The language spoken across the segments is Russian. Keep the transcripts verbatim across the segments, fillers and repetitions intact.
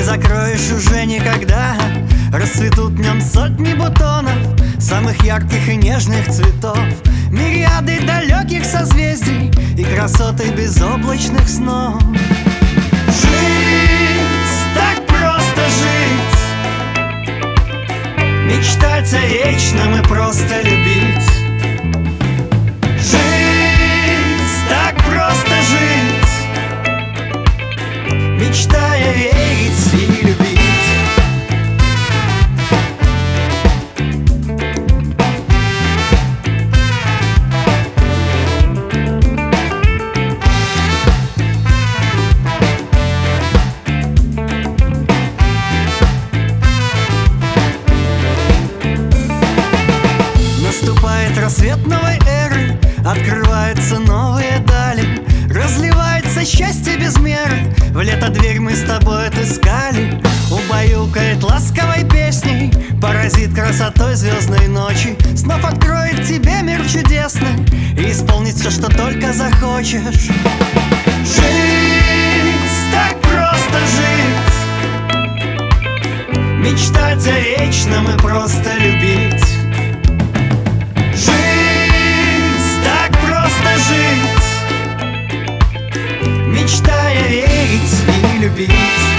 закроешь уже никогда. Расцветут в нем сотни бутонов, самых ярких и нежных цветов, мириады далеких созвездий и красоты безоблачных снов. Жить, так просто жить, мечтать о вечном и просто любить. Жить, так просто жить, мечтая верить и любить. Наступает рассвет новой эры, открываются новые дали, разливается счастье без меры. В лето дверь мы с тобой отыскали, убаюкает ласковой песней, поразит красотой звездной ночи, снов откроет тебе мир чудесный и исполнит все, что только захочешь. Жить, так просто жить, мечтать о вечном и просто любить. Мечтая верить и любить.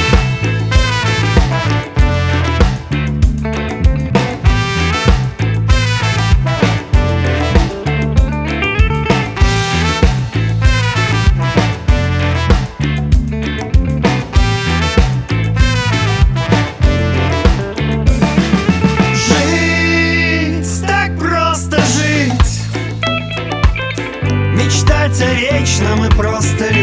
Жить, так просто жить, мечтать о вечном и просто любить.